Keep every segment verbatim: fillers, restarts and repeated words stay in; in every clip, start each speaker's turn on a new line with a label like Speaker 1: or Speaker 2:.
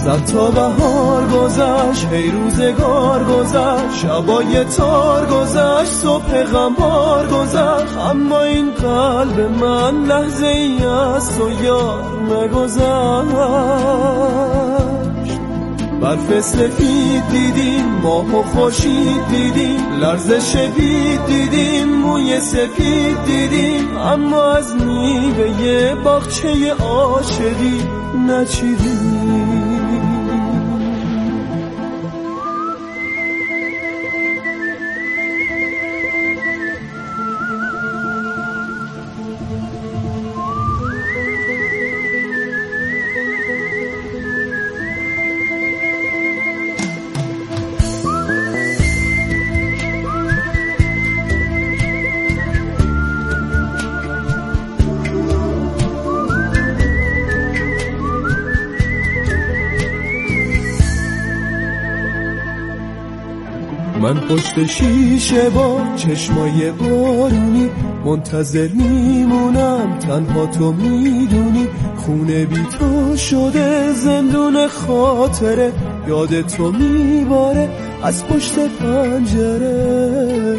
Speaker 1: صد تا بهار گذشت، هی روزگار گذشت، شبای تار گذشت، صبح غمبار گذشت، اما این قلب من لحظه ای از تو یار نگذشت. برف سفید دیدیم، ماه و خورشید دیدیم، لرزش بید دیدیم، موی سفید دیدیم، اما از میوه باغچه عاشقی نچیدیم. من پشت شیشه با چشمای بارونی منتظر میمونم، تنها تو میدونی خونه بی تو شده زندون خاطره، یاد تو میباره از پشت پنجره.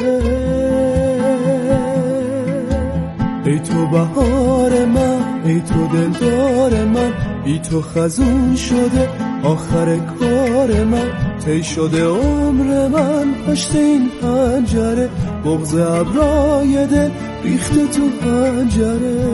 Speaker 1: ای تو بهار من، ای تو دلدار من، بی تو خزون شده آخر کار من، طی شده عمر من پشت این پنجره، بغض ابرای دل ریخته تو پنجره.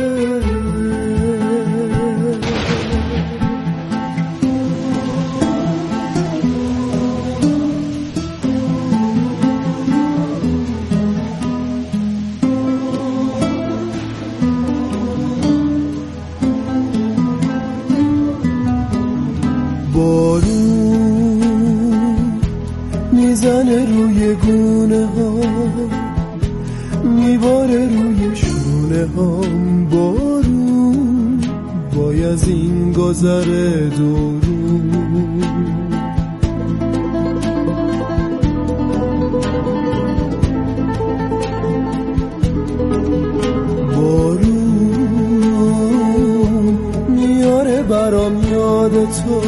Speaker 1: بارون میزنه روی گونه ها، میباره روی شونه هام، بارون وای از این گذره دورون. بارون میاره برام یاد تو،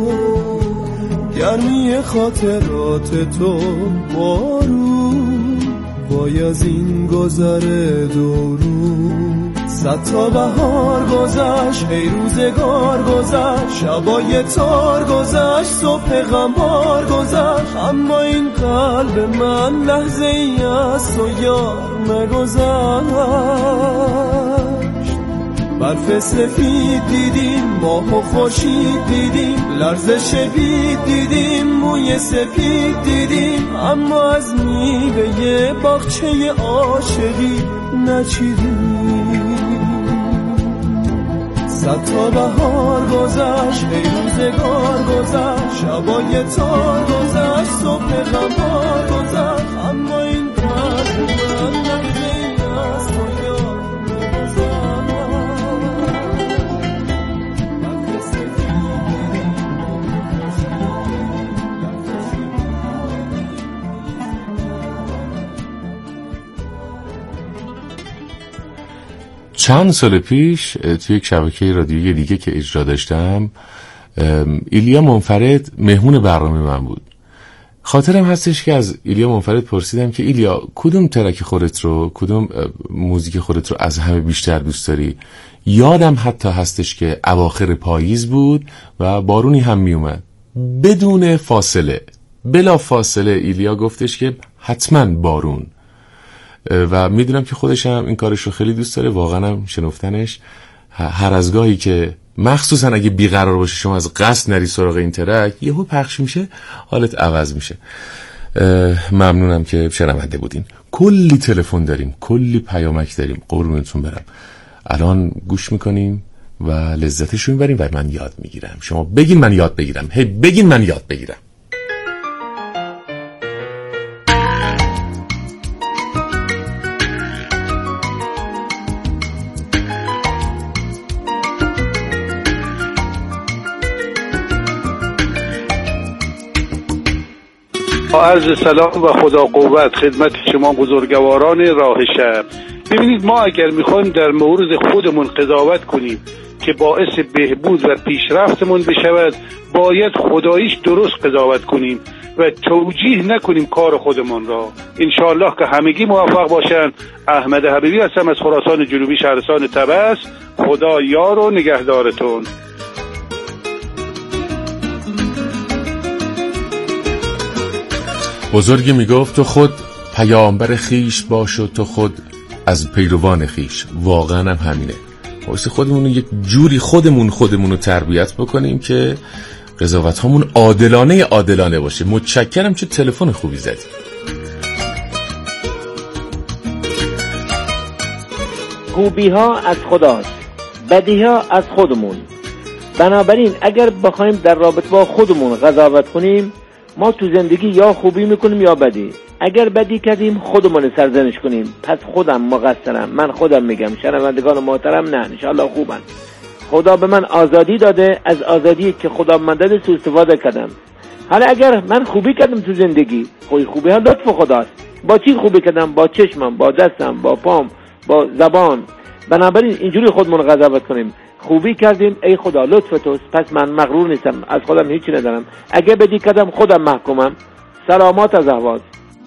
Speaker 1: گرمی خاطرات تو، بارون وای از این گذره دورون. صد تا بهار گذشت، هی روزگار گذشت، شبای تار گذشت، صبح غمبار گذشت، اما این قلب من لحظه ای از تو یار نگذشت. برف سفید دیدیم، ماه و خورشید دیدیم، لرزش بید دیدیم، موی سفید دیدیم، اما از میوه باغچه عاشقی نچیدیم. صد تا بهار گذشت، ای روزگار گذشت، شبای تار گذشت، صبح غمبار گذشت، اما این قلب من لحظه ای از تو یار
Speaker 2: چند سال پیش توی یک شبکه رادیویی دیگه که اجرا داشتم، ایلیا منفرد مهمون برنامه من بود. خاطرم هستش که از ایلیا منفرد پرسیدم که ایلیا کدوم ترک خودت رو، کدوم موزیک خودت رو از همه بیشتر دوست داری؟ یادم حتی هستش که اواخر پاییز بود و بارونی هم می اومد. بدون فاصله، بلا فاصله ایلیا گفتش که حتما بارون، و میدونم که خودش هم این کارش رو خیلی دوست داره. واقعا هم شنفتنش هر از گاهی که مخصوصا اگه بیقرار باشه شما از قصد نری سراغ این ترک، یهو پخش میشه، حالت عوض میشه. ممنونم که شنونده بودین. کلی تلفن داریم، کلی پیامک داریم، قربونتون برم. الان گوش میکنیم و لذتش رو میبریم و من یاد میگیرم. شما بگین من یاد بگیرم، هی بگین من یاد بگیرم.
Speaker 3: عرض سلام و خدا قوت خدمت شما بزرگواران راه شهر. ببینید، ما اگر میخوایم در مورد خودمون قضاوت کنیم که باعث بهبود و پیشرفتمون بشود باید خداییش درست قضاوت کنیم و توجیه نکنیم کار خودمون را. انشاءالله که همگی موفق باشن. احمد حبیبی هستم از خراسان جنوبی، شهرستان طبس. خدا یار و نگهدارتون.
Speaker 2: بزرگی میگفت تو خود پیامبر خیش باش و تو خود از پیروان خیش. واقعا هم همینه. واسه خودمون یک جوری خودمون خودمون رو تربیت بکنیم که قضاوت هامون عادلانه عادلانه باشه. متشکرم چه تلفن خوبی زدی.
Speaker 4: خوبی ها از خداست، بدی ها از خودمون. بنابراین اگر بخوایم در رابطه با خودمون قضاوت کنیم، ما تو زندگی یا خوبی میکنیم یا بدی. اگر بدی کردیم خودمون سرزنش کنیم، پس خودم مقصرم. من خودم میگم شنوندگان محترم نه انشالله خوبن. خدا به من آزادی داده، از آزادی که خدا من داده سوء استفاده کردم. حالا اگر من خوبی کردم تو زندگی، خوبی خوبی ها لطف خداست. با چی خوبی کردم؟ با چشمم، با دستم، با پام، با زبان. بنابراین اینجوری خودمون قضاوت کنیم. خوبی کردیم ای خدا لطف توست، پس من مغرور نیستم، از خودم هیچی ندارم. اگه بدی کردم خودم محکومم. سلامات از اهواز.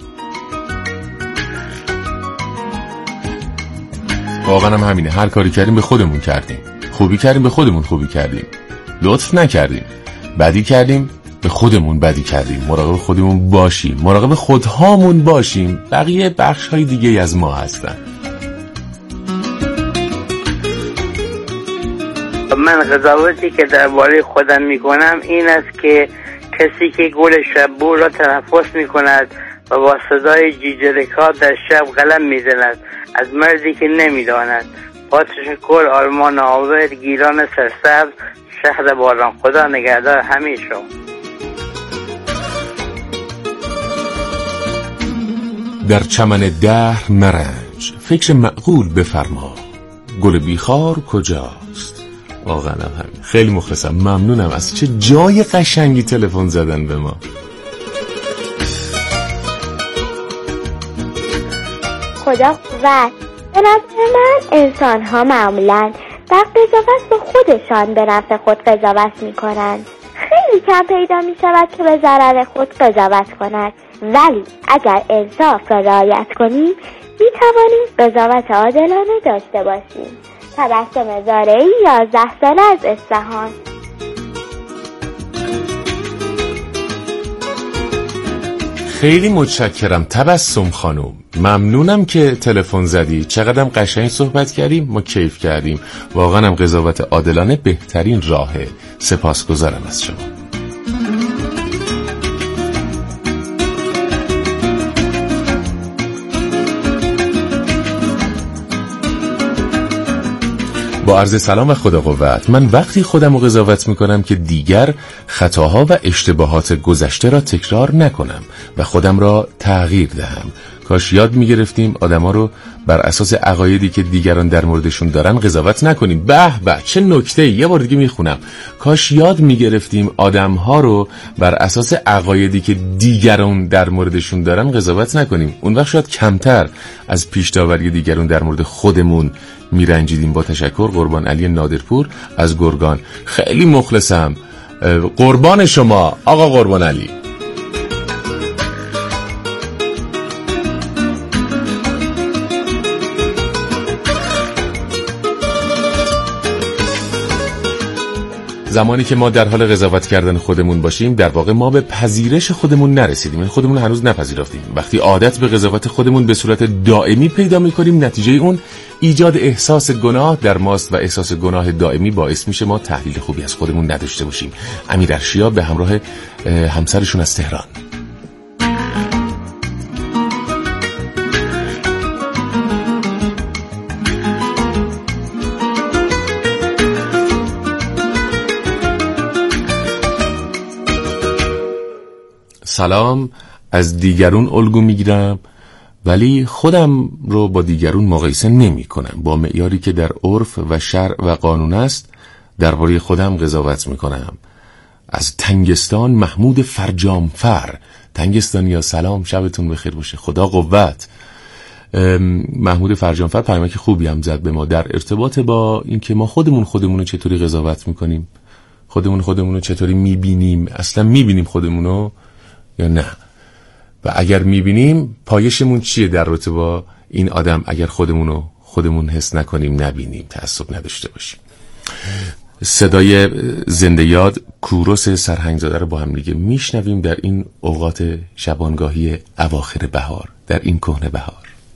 Speaker 2: واقعا هم همینه. هر کاری کردیم به خودمون کردیم. خوبی کردیم به خودمون خوبی کردیم. لطف نکردیم. بدی کردیم به خودمون بدی کردیم. مراقب خودمون باشیم. مراقب خودهامون باشیم. بقیه بخش های دیگه از ما هستن.
Speaker 5: من قضاوتی که درباره خودم میکنم این است که کسی که گل شبو را تنفس میکند و با صدای جیجرکا در شب قلم میزند از مردی که نمیداند. با تشکر آرمان آور، گیلان سرسبز، شهر باران. خدا نگهدار همیشه.
Speaker 2: در چمن دهر مرنج، فکر معقول بفرما، گل بیخار کجاست؟ واقعا هم همین. خیلی مخلصم، ممنونم. از چه جای قشنگی تلفن زدن به ما.
Speaker 6: خدا قوت. به نظر من انسان ها معمولاً در قضاوت به خودشان به نفع خود قضاوت می کنند. خیلی کم پیدا می شود که به ضرر خود قضاوت کند. ولی اگر انصاف را رعایت کنیم می توانیم قضاوت عادلانه داشته باشیم. تبسم زارعی، یازده ساله از اصفهان.
Speaker 2: خیلی متشکرم تبسم خانم، ممنونم که تلفن زدی. چقدرم قشنگ صحبت کردیم، ما کیف کردیم. واقعا هم قضاوت عادلانه بهترین راهه. سپاسگزارم از شما. با عرض سلام و خدا قوت. من وقتی خودم رو قضاوت میکنم که دیگر خطاها و اشتباهات گذشته را تکرار نکنم و خودم را تغییر دهم. کاش یاد میگرفتیم آدما رو بر اساس عقایدی که دیگران در موردشون دارن قضاوت نکنیم. به به چه نکته‌ای. یه بار دیگه میخونم. کاش یاد میگرفتیم آدم‌ها رو بر اساس عقایدی که دیگران در موردشون دارن قضاوت نکنیم. اون وقت شاید کمتر از پیش داوری دیگران در مورد خودمون میرنجیدیم. با تشکر، قربان علی نادرپور از گرگان. خیلی مخلصم. قربان شما آقا قربان علی. زمانی که ما در حال قضاوت کردن خودمون باشیم، در واقع ما به پذیرش خودمون نرسیدیم. خودمون هنوز نپذیرفتیم. وقتی عادت به قضاوت خودمون به صورت دائمی پیدا می‌کنیم، نتیجه اون ایجاد احساس گناه در ماست و احساس گناه دائمی باعث میشه ما تحلیل خوبی از خودمون نداشته باشیم. امیر ارشیا به همراه همسرشون از تهران. سلام. از دیگرون الگو میگیرم ولی خودم رو با دیگرون مقایسه نمی کنم. با معیاری که در عرف و شرع و قانون است درباره خودم قضاوت می کنم. از تنگستان محمود فرجامفر. تنگستانیا سلام، شبتون بخیر باشه. خدا قوت. محمود فرجانفر پیامک خوبی هم زد به ما در ارتباط با اینکه ما خودمون خودمون رو چطوری قضاوت میکنیم، خودمون خودمون رو چطوری میبینیم، اصلا میبینیم خودمون رو یا نه، و اگر میبینیم پایشمون چیه در رابطه با این آدم اگر خودمون رو خودمون حس نکنیم، نبینیم، تعصب نداشته باشیم. صدای زنده یاد کوروس سرهنگزاده رو با هم دیگه میشنویم در این اوقات شبانگاهی اواخر بهار، در این کهنه بهار.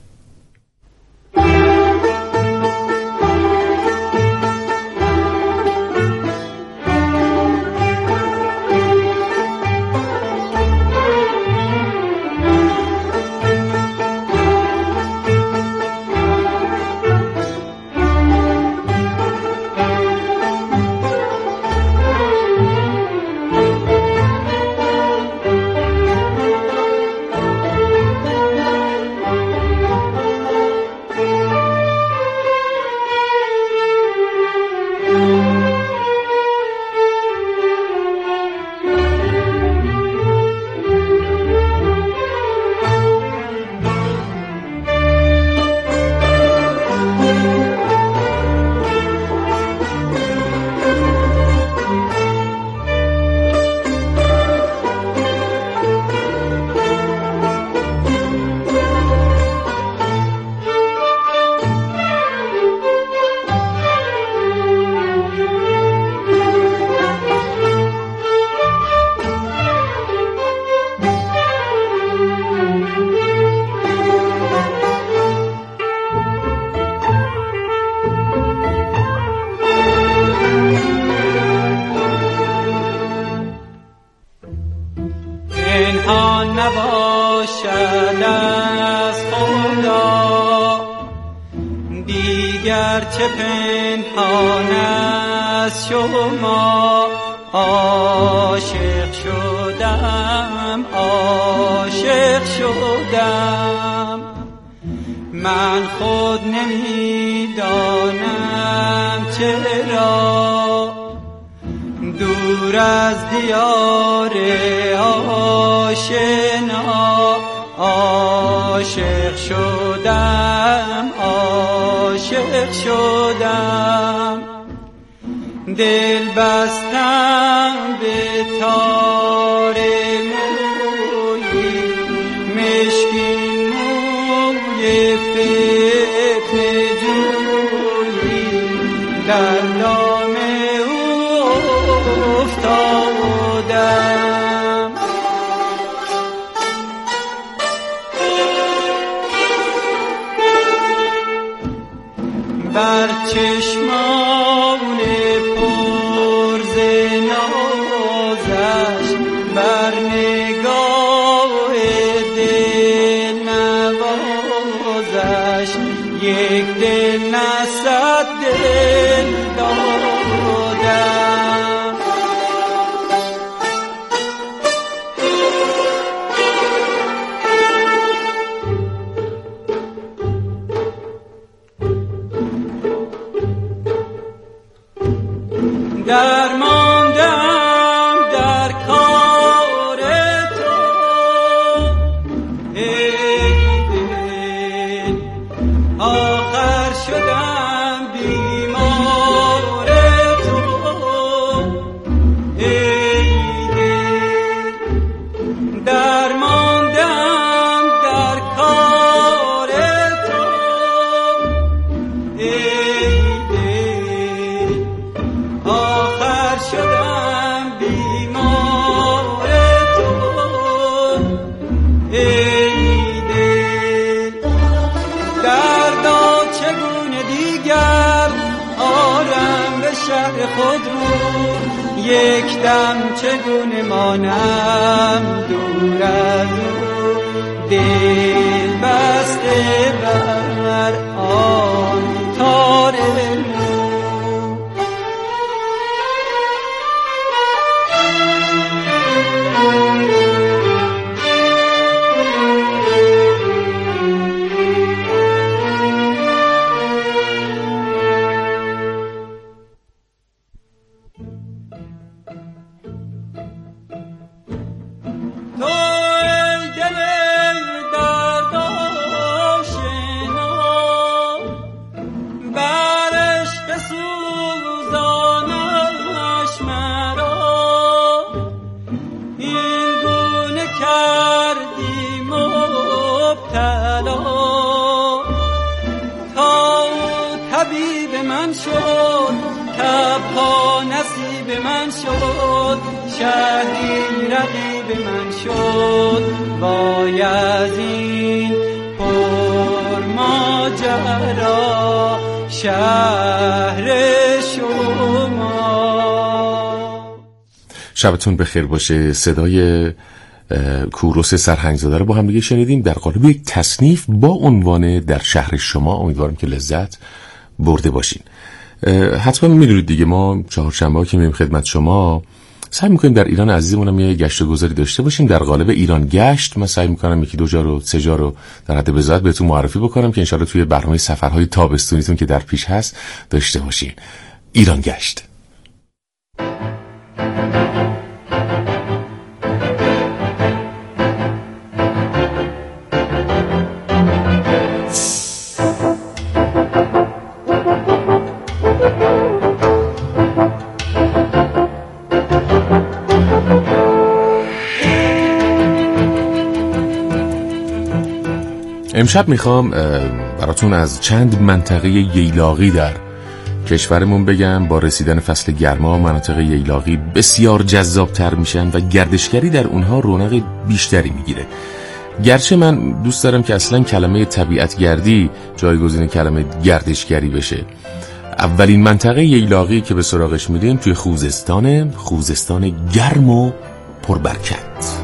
Speaker 7: چه پنهان از شما، عاشق شدم عاشق شدم، من خود نمیدانم چرا دور از دیار آشنا عاشق شدم عاشق شدم، دل بستم به تار موی مشکین موی فتنه جویی، در دام او افتادم، بر چشمان پر ز نازش، بر نگاه دل نوازش، یک دل نه صد دل دادم، درماندم در کار تو ای دل، آخر شدم بیمار تو ای دل، درماندم در کار تو ای دل، آخر شدم بیمار تو ای دل، دردا چگونه دیگر آرم به شهر خود رو، یک دم چگونه مانم دور از او، دل بسته بر آن تار تو ای دل دردآشنا، تبها نصیب من شد، شهری رقیب من شد، بایزین پر ماجرا شهر شما.
Speaker 2: شبتون بخیر باشه. صدای کوروس سرهنگزاده رو با هم دیگه شنیدیم در قالب یک تصنیف با عنوان در شهر شما. امیدوارم که لذت برده باشین. حتما میدونید دیگه ما چهارشنبه‌ها که میریم خدمت شما سعی میکنیم در ایران عزیزمون هم یه گشت و گذاری داشته باشیم در قالب ایران گشت. من سعی میکنم یکی دو جا رو سه جا رو در حد بذات بهتون معرفی بکنم که انشالله توی برنامه سفرهای تابستونیتون که در پیش هست داشته باشین. ایران گشت. امشب میخوام براتون از چند منطقه ییلاقی در کشورمون بگم. با رسیدن فصل گرما مناطق ییلاقی بسیار جذابتر میشن و گردشگری در اونها رونق بیشتری میگیره. گرچه من دوست دارم که اصلا کلمه طبیعتگردی جایگزین کلمه گردشگری بشه. اولین منطقه ییلاقی که به سراغش میریم توی خوزستان، خوزستان گرم و پربرکت.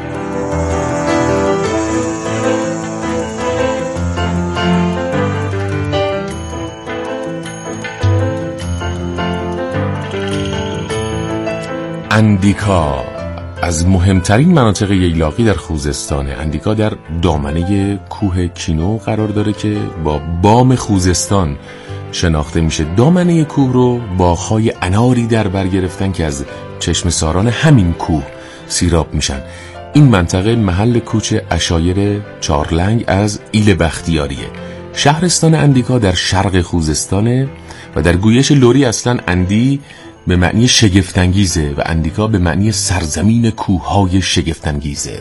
Speaker 2: اندیکا از مهمترین مناطق ییلاقی در خوزستانه. اندیکا در دامنه کوه کینو قرار داره که با بام خوزستان شناخته میشه. دامنه کوه رو باغ‌های اناری در بر گرفتن که از چشم ساران همین کوه سیراب میشن. این منطقه محل کوچ عشایر چارلنگ از ایل بختیاریه. شهرستان اندیکا در شرق خوزستانه و در گویش لوری اصلا اندی به معنی شگفت‌انگیزه و اندیکا به معنی سرزمین کوه‌های شگفت‌انگیزه.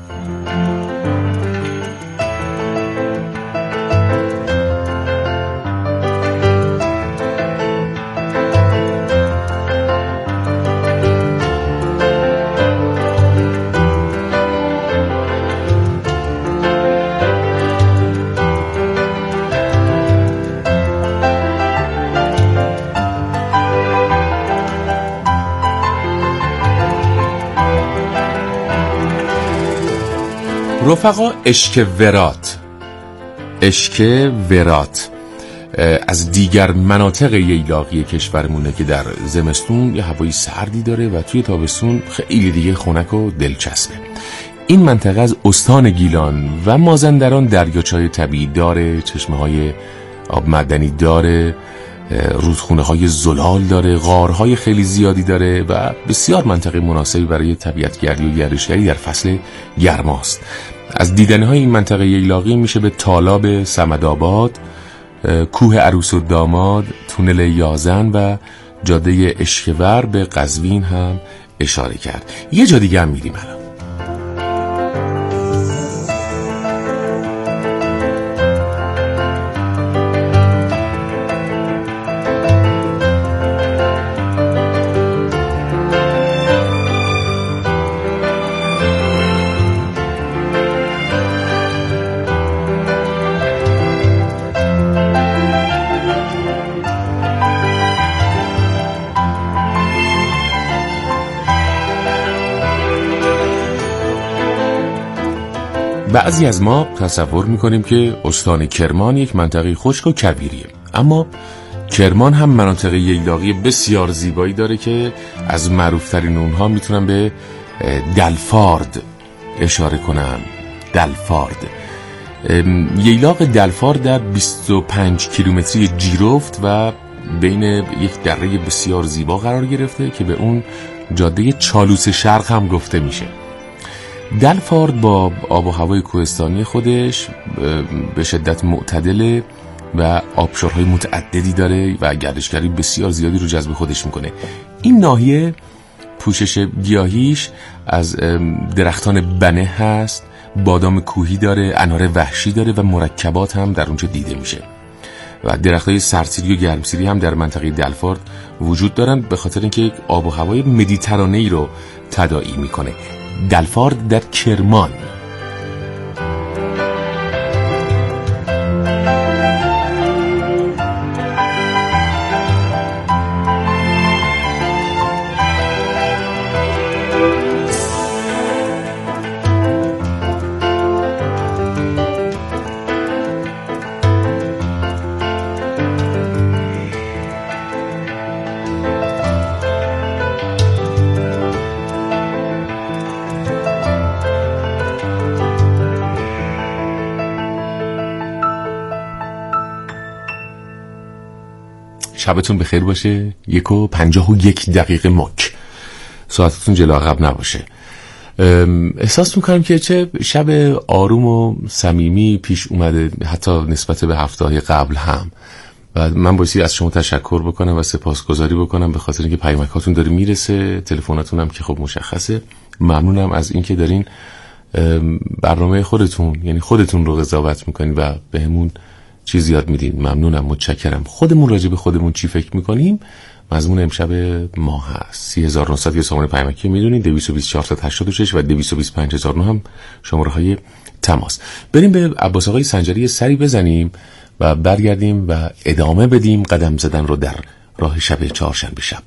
Speaker 2: رفقا، اشک ورات اشک ورات از دیگر مناطق ییلاقی کشورمونه که در زمستون یه هوای سردی داره و توی تابستون خیلی دیگه خنک و دلچسبه. این منطقه از استان گیلان و مازندران دریاچه‌های طبیعی داره، چشمه‌های آب معدنی داره، رودخونه های زلال داره، غارهای خیلی زیادی داره و بسیار منطقه مناسبی برای طبیعتگردی و گردشگری در فصل گرماست. از دیدنه های این منطقه ییلاقی میشه به تالاب صمدآباد، کوه عروس و داماد، تونل یازن و جاده اشکور به قزوین هم اشاره کرد. یه جا دیگه هم میریم الان. بعضی از ما تصور میکنیم که استان کرمان یک منطقه خشک و کویریه، اما کرمان هم مناطق ییلاقی بسیار زیبایی داره که از معروفترین اونها میتونم به دلفارد اشاره کنم. دلفارد ییلاق دلفارد در بیست و پنج کیلومتری جیرفت و بین یک دره بسیار زیبا قرار گرفته که به اون جاده چالوس شرق هم گفته میشه. دلفارد با آب و هوای کوهستانی خودش به شدت معتدله و آبشارهای متعددی داره و گردشگری بسیار زیادی رو جذب خودش میکنه. این ناحیه پوشش گیاهیش از درختان بنه هست، بادام کوهی داره، انار وحشی داره و مرکبات هم در اونجا دیده میشه. و درخت‌های سرسیری و گرمسیری هم در منطقه دلفارد وجود دارند به خاطر اینکه یک آب و هوای مدیترانه‌ای رو تداعی میکنه. دلفارد در کرمان. شبتون بخیر باشه. یک و پنجاه و یک دقیقه مک. ساعتتون جلو عقب نباشه. احساس میکنم که چه شب آروم و صمیمی پیش اومده، حتی نسبت به هفته‌های قبل هم. و من بایستی از شما تشکر بکنم و سپاسگزاری بکنم به خاطر اینکه پیامکاتون داره میرسه، تلفناتون هم که خب مشخصه. ممنونم از اینکه دارین برنامه خودتون، یعنی خودتون رو قضاوت میکنین و بهمون چیز یاد میدین. ممنونم، متشکرم. خودمون راجع به خودمون چی فکر میکنیم مضمون امشب ما هست. سی هزار و نهصد یه سامانه پیامکی میدونید، دویست و بیست چهارصد و هشتاد و شش و دویست و بیست پنج هزار و نه هم شماره های تماس. بریم به عباس آقای سنجری سری بزنیم و برگردیم و ادامه بدیم قدم زدن رو در راه شب چهارشنبه شب.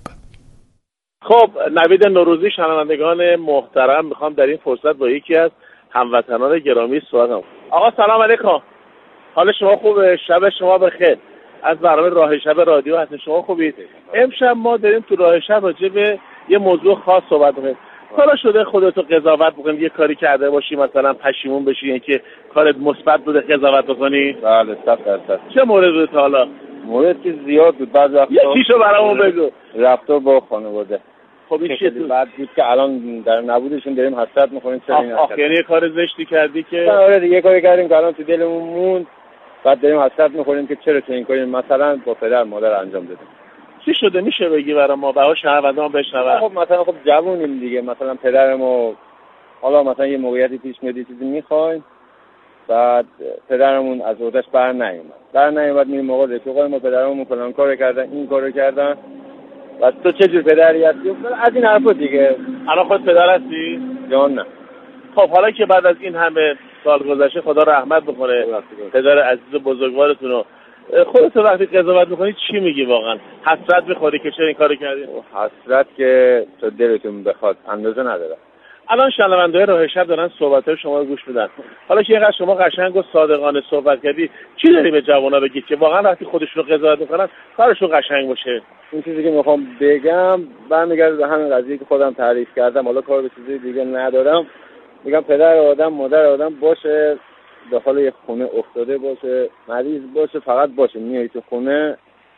Speaker 8: خب نوید نوروزی، شنوندگان محترم، میخوام در این فرصت با یکی از هموطنان گرامی صحبت کنم. آقا سلام علیکم، حال شما خوبه؟ شب شما بخیر. از برنامه راه شب رادیو هستین، شما خوبید؟ امشب ما داریم تو راه شب راجع به یه موضوع خاص صحبت می‌کنیم. حالا شده خودتو قضاوت بکنی، یه کاری کرده باشی مثلا پشیمون بشی، اینکه کارت مثبت بوده قضاوت بکنی؟
Speaker 9: بله صد درصد.
Speaker 8: چه مورد بود تا حالا؟
Speaker 9: مورد که زیاد بود. بعضی وقتا
Speaker 8: یکیشو برامون بگو.
Speaker 9: رفتار با خانواده.
Speaker 8: خب این چیه تو؟
Speaker 9: بعد بود که الان در نبودشون داریم حسرت می‌خوریم چرا این
Speaker 8: حسرت. یعنی کار زشتی کردی که
Speaker 9: آره دیگه کاری کردیم که الان تو دلمون موند. بعد داریم حسرت می‌خوریم که چرا چنین کاری مثلا با پدر مادر انجام دادیم.
Speaker 8: چی شده میشه بگی برای ما بها شهروندان بشنون؟
Speaker 9: خب مثلا خب جوونیم دیگه، مثلا پدر ما حالا مثلا یه موقعیتی پیش میاد چیزی می‌خوایم، بعد پدرمون از عهده‌اش بر نیومد. بر نیومد میریم موقع رفیقای ما پدرمون فلان کارو کردن، این کارو کردن. و تو چه جور پدری هستی؟ از این حرفا دیگه.
Speaker 8: الان خود پدر هستی؟
Speaker 9: جان نه.
Speaker 8: خب حالا که بعد از این همه سال گذشته خدا رحمت بکنه پدر عزیز و بزرگوارتون رو، خودت وقتی قضاوت میکنی چی میگی واقعا؟ حسرت میخوری که چرا این کارو کردی؟
Speaker 9: حسرت که تو دلتون بخواد اندازه نداره.
Speaker 8: الان شنونده‌های راه شب دارن صحبت‌های شما رو گوش میدن. حالا که اینقدر شما قشنگ و صادقانه صحبت کردی، چی داری به جوونا بگی که واقعا وقتی خودشون رو قضاوت میکنن کارشون قشنگ باشه؟
Speaker 9: این چیزی که میخوام بگم برمیگرده به همین قضیه که خودم تعریف کردم. حالا کار به چیزی دیگه ندارم. میگم پدر آدم مادر آدم باشه، داخل یک خونه افتاده باشه، مریض باشه، فقط باشه میای تو خونه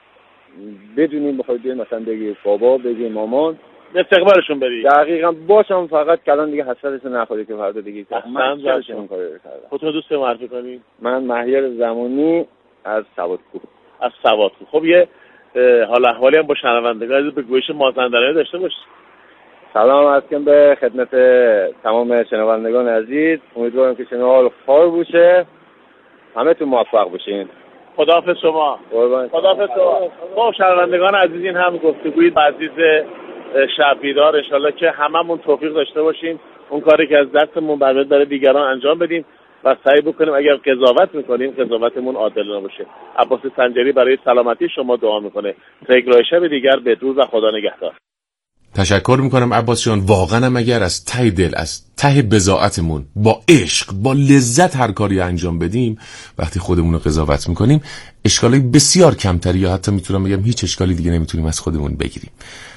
Speaker 9: بدونیم بخوای بگی مثلا بگی بابا، بگی مامان،
Speaker 8: استقبالشون بری.
Speaker 9: دقیقاً باشم، فقط کلان دیگه حسرتش نخوری که فردا دیگه من چرا اون کارو کردم.
Speaker 8: خودتون دوست معرفی کنی؟
Speaker 9: من مهیار زمانی از سوادکوه.
Speaker 8: از سوادکوه. خب یه حال احوالی هم با شنوندگان به گوش مازندرانی داشته باش.
Speaker 9: سلام عرض کنم به خدمت تمام شنوندگان عزیز. امیدوارم که شما حال خوب باشه، همه تو موفق باشین.
Speaker 8: خداحافظ شما. خداحافظ شما. خب شنوندگان عزیز، این هم گفتگوی عزیز شب بیدار، ان شاءالله که هممون توفیق داشته باشیم اون کاری که از دستمون برمیاد برای دیگران انجام بدیم و سعی بکنیم اگر قضاوت میکنیم قضاوتمون عادلانه باشه. عباس سنجری برای سلامتی شما دعا میکنه. تا یک راه شب دیگر بدرود و خدا نگهدار.
Speaker 2: تشکر میکنم عباس جان. واقعا هم اگر از ته دل، از ته بضاعتمون با عشق، با لذت هر کاری انجام بدیم، وقتی خودمون رو قضاوت میکنیم اشکالای بسیار کمتری یا حتی میتونم بگم هیچ اشکالی دیگه نمیتونیم از خودمون بگیریم.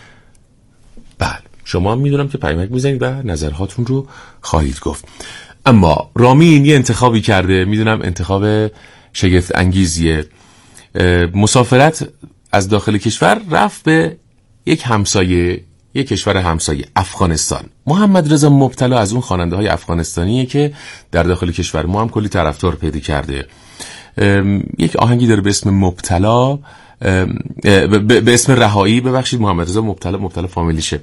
Speaker 2: بله شما هم میدونم که پیامک میزنید و نظرهاتون رو خواهید گفت. اما رامین یه انتخابی کرده، میدونم انتخاب شگفت انگیزیه. مسافرت از داخل کشور رفت به یک همسایه، یک کشور همسایه، افغانستان. محمد رضا مبتلا از اون خواننده های افغانستانیه که در داخل کشور ما هم کلی طرفدار پیدا کرده. یک آهنگی داره به اسم مبتلا، به اسم رهایی، ببخشید محمد رضا مبتلا، مبتلا فامیلیشه،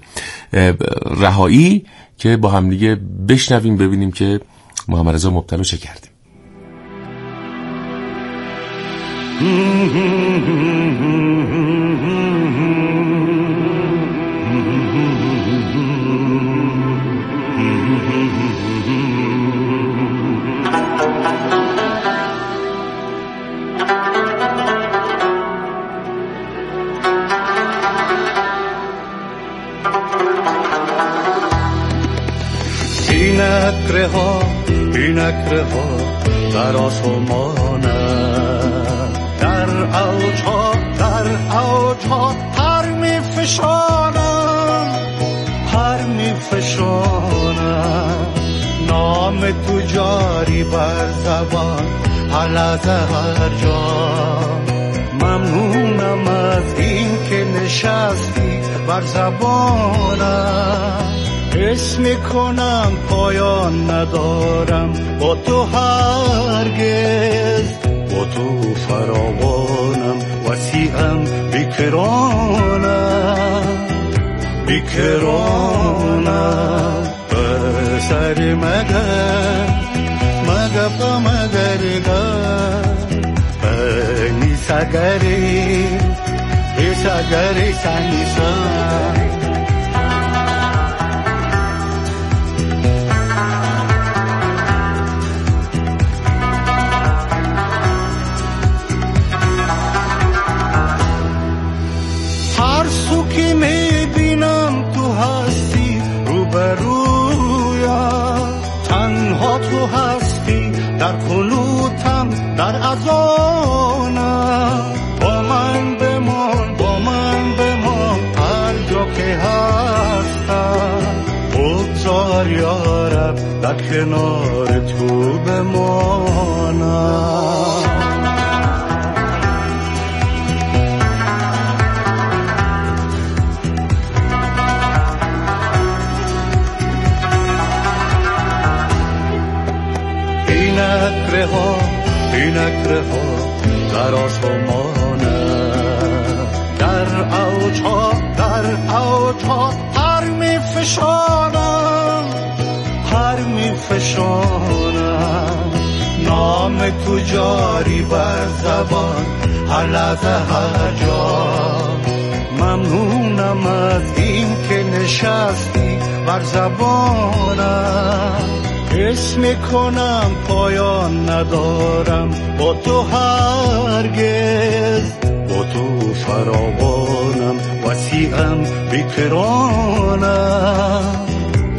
Speaker 2: رهایی، که با هم دیگه بشنویم ببینیم که محمد رضا مبتلا چه کرده.
Speaker 10: این اکره ها این اکره ها در آسمانم، در اوج ها در اوج ها پر می فشانم پر می فشانم. نام تو جاری بر زبان هر لحظه هر جا. ممنونم از این که نشستی بر زبانم. حس میکنم پایان ندارم با تو هرگز، با تو فراوانم وسیعم بیکرانم بیکرانم. بسر مگر مگر با مگرگر بنی سگری ای سگری سنیسان. که میبینم تو هستی روبرویم، تنها تو هستی در خلوتم در اذانم. با من بمان با من بمان هر جا که هستم. بگذار یارب در کنار تو بمانم. این اکره ها این اکره ها در آسمانم، در اوج ها در اوج ها پر می فشانم پر می فشانم. نام تو جاری بر زبان هر لحظه هر جا. ممنونم از این که نشستی بر زبانم. حس میکنم پایان ندارم با تو هرگز، با تو فراوانم وسیعم بیکرانم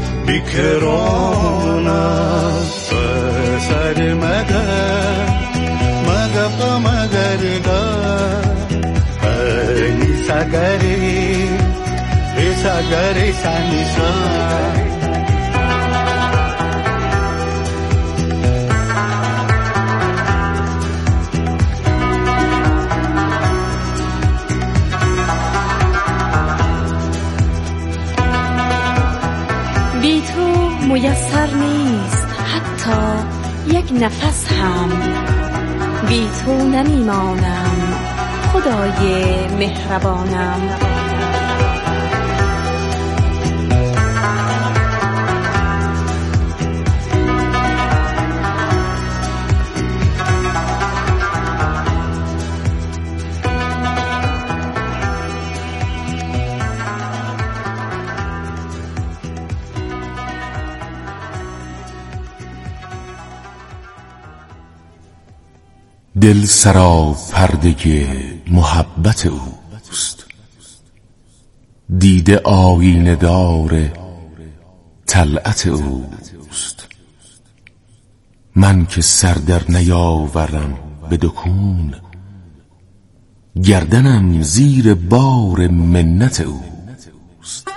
Speaker 10: بیکرانم. سر مگر مگر با مگرگر بنی سگری ای سگری سنیسان.
Speaker 11: بی تو میسر نیست حتی یک نفس هم. بی تو نمیمانم خدای مهربانم.
Speaker 2: دل سرا پرده محبت اوست، دیده آینه دار طلعت اوست. من که سر در نیاورم به دکون، گردنم زیر بار منت اوست.